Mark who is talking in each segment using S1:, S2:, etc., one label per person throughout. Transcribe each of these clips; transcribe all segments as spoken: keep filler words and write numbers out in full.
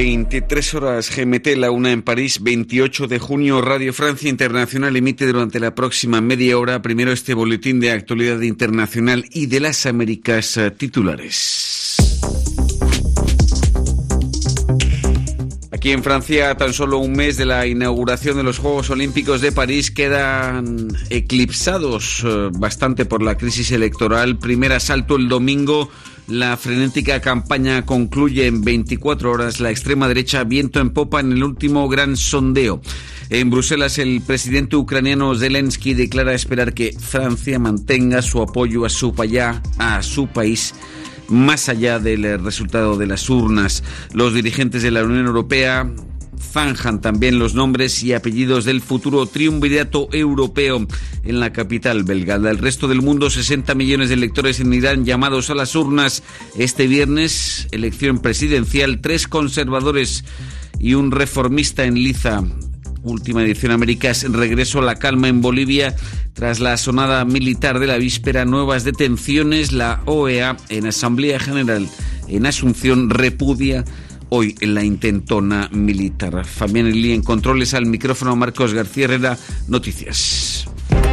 S1: veintitrés horas G M T, la una en París, veintiocho de junio. Radio Francia Internacional emite durante la próxima media hora primero este boletín de actualidad internacional y de las Américas titulares. Aquí en Francia, a tan solo un mes de la inauguración de los Juegos Olímpicos de París, quedan eclipsados eh, bastante por la crisis electoral. Primer asalto el domingo. La frenética campaña concluye en veinticuatro horas. La extrema derecha viento en popa en el último gran sondeo. En Bruselas, el presidente ucraniano Zelensky declara esperar que Francia mantenga su apoyo a su, paya, a su país más allá del resultado de las urnas. Los dirigentes de la Unión Europea zanjan también los nombres y apellidos del futuro triunvirato europeo en la capital belga. Del resto del mundo, sesenta millones de electores en Irán llamados a las urnas este viernes. Elección presidencial, tres conservadores y un reformista en liza. Última edición Américas, regreso a la calma en Bolivia tras la asonada militar de la víspera, nuevas detenciones. La O E A en Asamblea General en Asunción repudia hoy en la intentona militar. Fabián Elí en controles, al micrófono Marcos García Herrera, Noticias.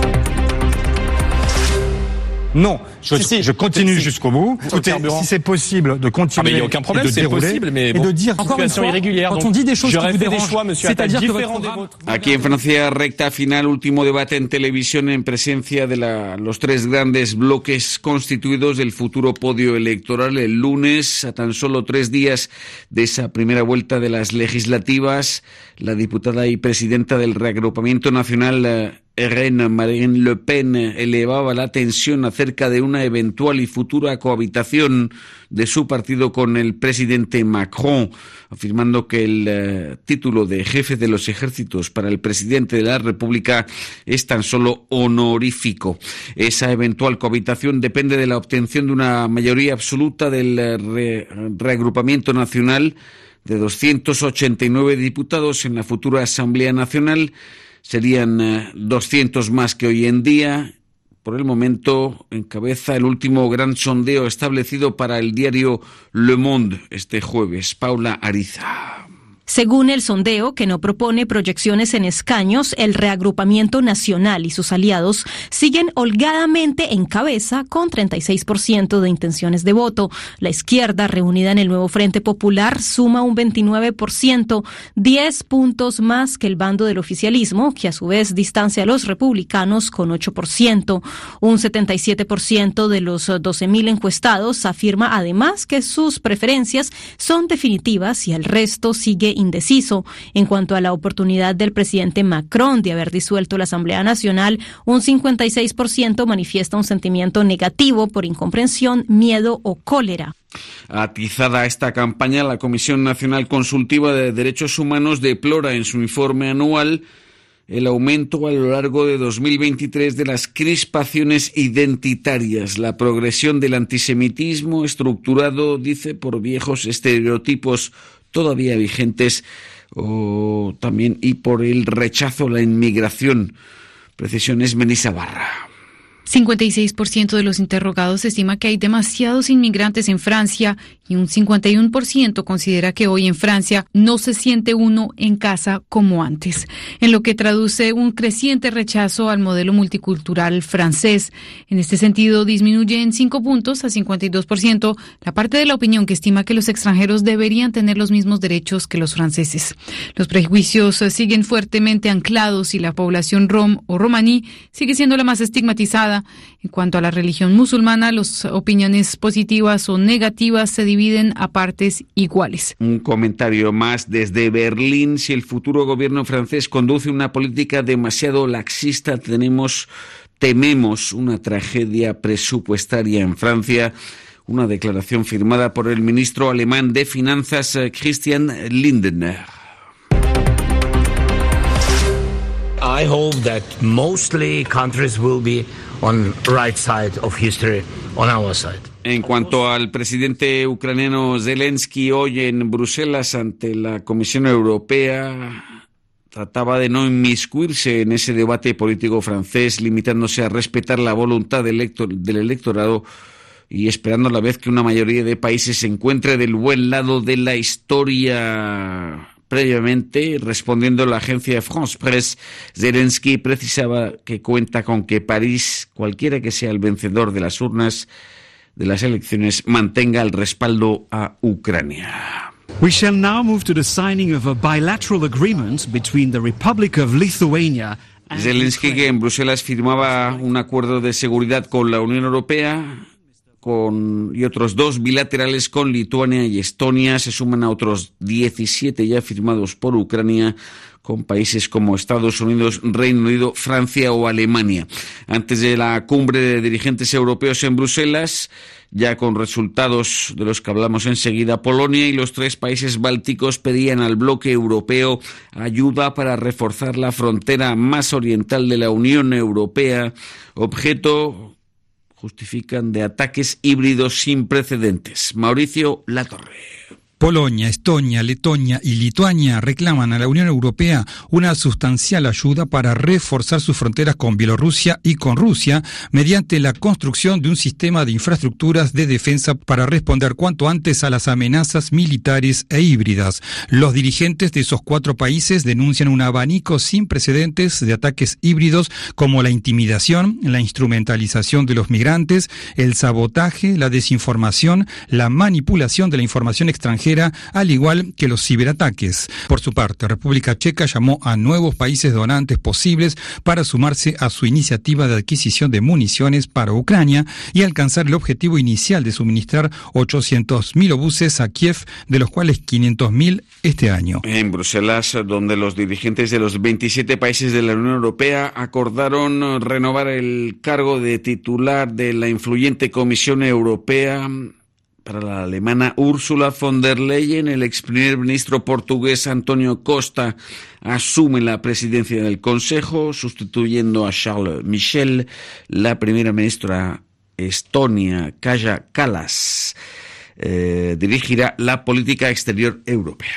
S2: Non, je,
S3: si, si,
S2: je continue
S3: si,
S2: jusqu'au bout. Écoutez, si c'est possible de continuer,
S3: ah, mais il n'y a aucun problème,
S2: et de
S3: c'est
S2: dérouler,
S3: possible, mais bon,
S2: et de dire
S3: encore une fois, irrégulière,
S2: quand on dit des choses qui vous
S3: fait des
S2: dérangent,
S3: choix, monsieur Attal,
S2: c'est-à-dire que votre
S3: différents des
S2: programme...
S3: vôtres.
S1: Aquí en Francia, recta final, último debate en televisión en presencia de la, los tres grandes bloques constituidos del futuro podio electoral. El lunes, a tan solo tres días de esa primera vuelta de las legislativas, la diputada y presidenta del Reagrupamiento Nacional, R N, Marine Le Pen, elevaba la tensión acerca de una eventual y futura cohabitación de su partido con el presidente Macron, afirmando que el eh, título de jefe de los ejércitos para el presidente de la República es tan solo honorífico. Esa eventual cohabitación depende de la obtención de una mayoría absoluta del eh, re, Reagrupamiento Nacional de doscientos ochenta y nueve diputados en la futura Asamblea Nacional. Serían eh, doscientos más que hoy en día. Por el momento encabeza el último gran sondeo establecido para el diario Le Monde este jueves. Paula Ariza.
S4: Según el sondeo, que no propone proyecciones en escaños, el Reagrupamiento Nacional y sus aliados siguen holgadamente en cabeza con treinta y seis por ciento de intenciones de voto. La izquierda, reunida en el nuevo Frente Popular, suma un veintinueve por ciento, diez puntos más que el bando del oficialismo, que a su vez distancia a los republicanos con ocho por ciento. Un setenta y siete por ciento de los doce mil encuestados afirma además que sus preferencias son definitivas y el resto sigue indeciso. En cuanto a la oportunidad del presidente Macron de haber disuelto la Asamblea Nacional, un cincuenta y seis por ciento manifiesta un sentimiento negativo por incomprensión, miedo o cólera.
S1: Atizada esta campaña, la Comisión Nacional Consultiva de Derechos Humanos deplora en su informe anual el aumento a lo largo de dos mil veintitrés de las crispaciones identitarias, la progresión del antisemitismo estructurado, dice, por viejos estereotipos todavía vigentes, o también y por el rechazo a la inmigración. Precisiones Menisabarra.
S5: cincuenta y seis por ciento de los interrogados estima que hay demasiados inmigrantes en Francia y un cincuenta y uno por ciento considera que hoy en Francia no se siente uno en casa como antes, en lo que traduce un creciente rechazo al modelo multicultural francés. En este sentido, disminuye en cinco puntos a cincuenta y dos por ciento la parte de la opinión que estima que los extranjeros deberían tener los mismos derechos que los franceses. Los prejuicios siguen fuertemente anclados y la población rom o romaní sigue siendo la más estigmatizada. En cuanto a la religión musulmana, las opiniones positivas o negativas se dividen a partes iguales.
S1: Un comentario más desde Berlín. Si el futuro gobierno francés conduce una política demasiado laxista, tenemos, tememos una tragedia presupuestaria en Francia. Una declaración firmada por el ministro alemán de Finanzas, Christian Lindner.
S6: I hope that mostly countries will be on right side of history, on our side.
S1: En cuanto al presidente ucraniano Zelensky, hoy en Bruselas ante la Comisión Europea trataba de no inmiscuirse en ese debate político francés, limitándose a respetar la voluntad del, elector, del electorado, y esperando a la vez que una mayoría de países se encuentre del buen lado de la historia. Previamente, respondiendo a la agencia France Presse, Zelensky precisaba que cuenta con que París, cualquiera que sea el vencedor de las urnas de las elecciones, mantenga el respaldo a Ucrania.
S3: We shall now move to the signing of a bilateral agreement between the Republic of Lithuania.
S1: Zelensky, que en Bruselas firmaba un acuerdo de seguridad con la Unión Europea con, y otros dos bilaterales con Lituania y Estonia, se suman a otros diecisiete ya firmados por Ucrania con países como Estados Unidos, Reino Unido, Francia o Alemania. Antes de la cumbre de dirigentes europeos en Bruselas, ya con resultados de los que hablamos enseguida, Polonia y los tres países bálticos pedían al bloque europeo ayuda para reforzar la frontera más oriental de la Unión Europea, objeto, justifican, de ataques híbridos sin precedentes. Mauricio Latorre.
S7: Polonia, Estonia, Letonia y Lituania reclaman a la Unión Europea una sustancial ayuda para reforzar sus fronteras con Bielorrusia y con Rusia mediante la construcción de un sistema de infraestructuras de defensa para responder cuanto antes a las amenazas militares e híbridas. Los dirigentes de esos cuatro países denuncian un abanico sin precedentes de ataques híbridos como la intimidación, la instrumentalización de los migrantes, el sabotaje, la desinformación, la manipulación de la información extranjera, al igual que los ciberataques. Por su parte, República Checa llamó a nuevos países donantes posibles para sumarse a su iniciativa de adquisición de municiones para Ucrania y alcanzar el objetivo inicial de suministrar ochocientos mil obuses a Kiev, de los cuales quinientos mil este año.
S1: En Bruselas, donde los dirigentes de los veintisiete países de la Unión Europea acordaron renovar el cargo de titular de la influyente Comisión Europea para la alemana Ursula von der Leyen, el ex primer ministro portugués António Costa asume la presidencia del Consejo, sustituyendo a Charles Michel. La primera ministra estonia, Kaja Kallas, eh, dirigirá la política exterior europea.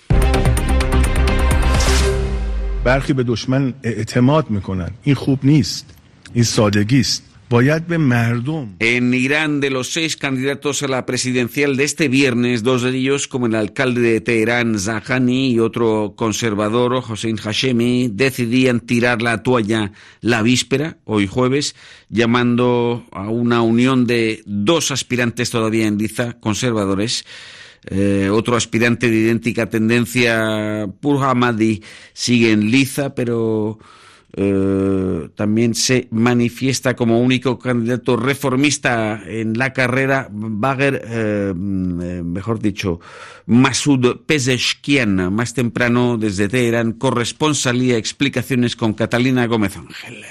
S8: برخی به دشمن اعتماد میکنن. این خوب نیست. این سادگی است.
S1: En Irán, de los seis candidatos a la presidencial de este viernes, dos de ellos, como el alcalde de Teherán, Zahani, y otro conservador, Hossein Hashemi, decidían tirar la toalla la víspera, hoy jueves, llamando a una unión de dos aspirantes todavía en liza, conservadores. Eh, otro aspirante de idéntica tendencia, Pur Hamadi, sigue en liza, pero Uh, también se manifiesta como único candidato reformista en la carrera Bagher, uh, mejor dicho, Masoud Pezeshkian. Más temprano, desde Teherán, corresponsalía, explicaciones con Catalina Gómez Ángel.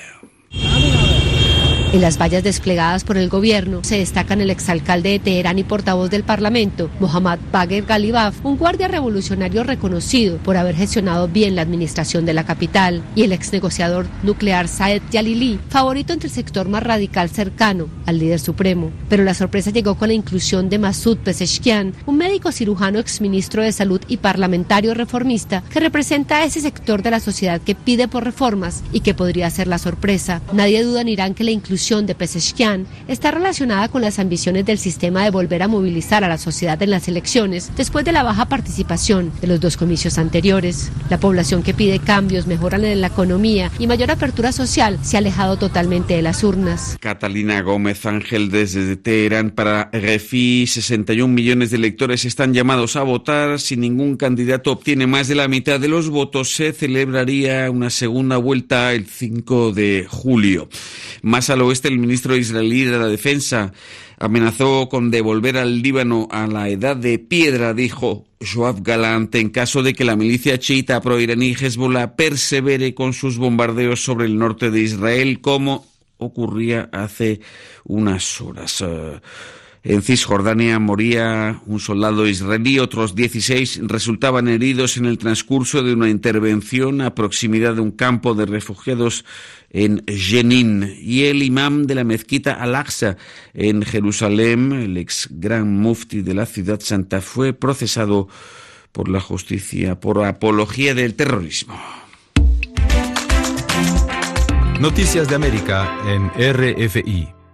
S9: En las vallas desplegadas por el gobierno se destacan el exalcalde de Teherán y portavoz del Parlamento, Mohammad Bagher Ghalibaf, un guardia revolucionario reconocido por haber gestionado bien la administración de la capital, y el exnegociador nuclear Saed Jalili, favorito entre el sector más radical cercano al líder supremo. Pero la sorpresa llegó con la inclusión de Masoud Pezeshkian, un médico cirujano, exministro de Salud y parlamentario reformista, que representa a ese sector de la sociedad que pide por reformas y que podría ser la sorpresa. Nadie duda en Irán que la inclusión de Pezeshkian está relacionada con las ambiciones del sistema de volver a movilizar a la sociedad en las elecciones después de la baja participación de los dos comicios anteriores. La población que pide cambios, mejoras en la economía y mayor apertura social se ha alejado totalmente de las urnas.
S1: Catalina Gómez Ángel desde Teherán para R F I. sesenta y un millones de electores están llamados a votar. Si ningún candidato obtiene más de la mitad de los votos, se celebraría una segunda vuelta el cinco de julio. Más al oeste, el ministro israelí de la Defensa amenazó con devolver al Líbano a la edad de piedra, dijo Yoav Galant, en caso de que la milicia chiita proiraní Hezbollah persevere con sus bombardeos sobre el norte de Israel, como ocurría hace unas horas. Uh, En Cisjordania moría un soldado israelí, otros dieciséis resultaban heridos en el transcurso de una intervención a proximidad de un campo de refugiados en Jenin. Y el imam de la mezquita Al-Aqsa en Jerusalén, el ex gran mufti de la ciudad santa, fue procesado por la justicia por apología del terrorismo.
S10: Noticias de América en R F I.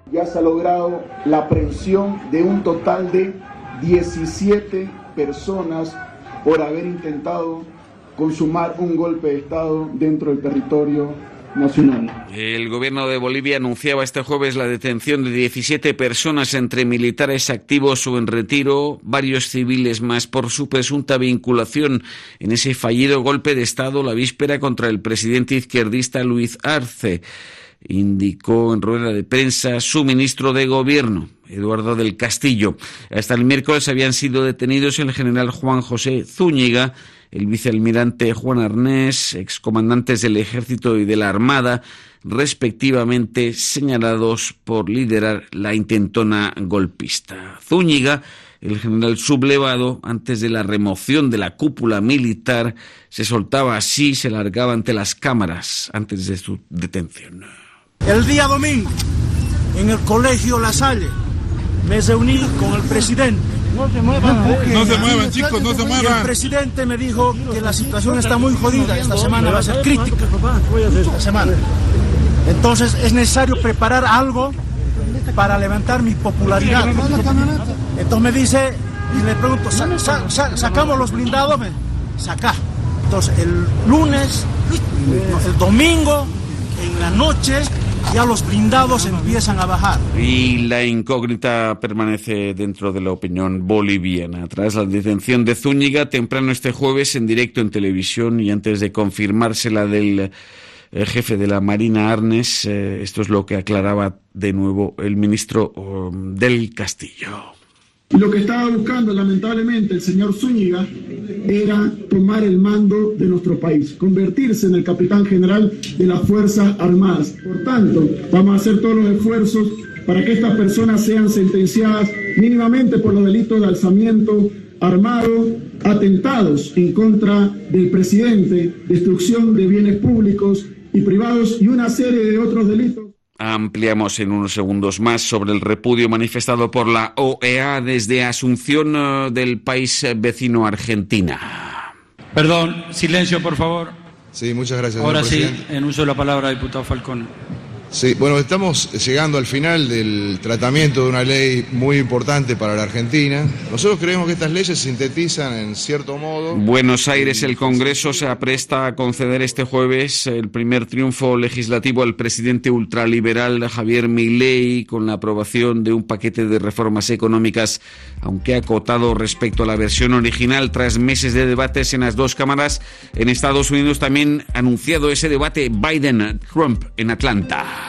S10: Ya se ha logrado la aprehensión de un total de diecisiete personas por haber intentado consumar un golpe de Estado dentro del territorio nacional.
S1: El gobierno de Bolivia anunciaba este jueves la detención de diecisiete personas, entre militares activos o en retiro, varios civiles más, por su presunta vinculación en ese fallido golpe de Estado la víspera contra el presidente izquierdista Luis Arce, indicó en rueda de prensa su ministro de Gobierno, Eduardo del Castillo. Hasta el miércoles habían sido detenidos el general Juan José Zúñiga, el vicealmirante Juan Arnés, excomandantes del Ejército y de la Armada, respectivamente, señalados por liderar la intentona golpista. Zúñiga, el general sublevado, antes de la remoción de la cúpula militar, se soltaba así, se largaba ante las cámaras antes de su detención.
S11: El día domingo, en el colegio La Salle, me reuní con el presidente.
S12: No se muevan, no se muevan, chicos, no se muevan.
S11: Y el presidente me dijo que la situación está muy jodida, esta semana va a ser crítica. Esta semana. Entonces es necesario preparar algo para levantar mi popularidad. Entonces me dice, y le pregunto, ¿sa- sa- sa- ¿sacamos los blindados? Me saca. Entonces el lunes, el domingo, en la noche, ya los blindados empiezan a bajar.
S1: Y la incógnita permanece dentro de la opinión boliviana. Tras la detención de Zúñiga, temprano este jueves en directo en televisión y antes de confirmarse la del eh, jefe de la Marina Arnés, eh, esto es lo que aclaraba de nuevo el ministro um, del Castillo.
S10: Y lo que estaba buscando, lamentablemente, el señor Zúñiga era tomar el mando de nuestro país, convertirse en el capitán general de las Fuerzas Armadas. Por tanto, vamos a hacer todos los esfuerzos para que estas personas sean sentenciadas mínimamente por los delitos de alzamiento armado, atentados en contra del presidente, destrucción de bienes públicos y privados y una serie de otros delitos.
S1: Ampliamos en unos segundos más sobre el repudio manifestado por la O E A desde Asunción uh, del país vecino Argentina.
S13: Perdón, silencio por favor.
S14: Sí, muchas gracias.
S13: Ahora sí,
S14: presidente.
S13: en uso de la palabra, diputado Falcón.
S14: Sí, bueno, estamos llegando al final del tratamiento de una ley muy importante para la Argentina. Nosotros creemos que estas leyes sintetizan en cierto modo...
S1: Buenos Aires, el Congreso se apresta a conceder este jueves el primer triunfo legislativo al presidente ultraliberal Javier Milei con la aprobación de un paquete de reformas económicas, aunque acotado respecto a la versión original tras meses de debates en las dos cámaras. En Estados Unidos también ha anunciado ese debate Biden-Trump en Atlanta.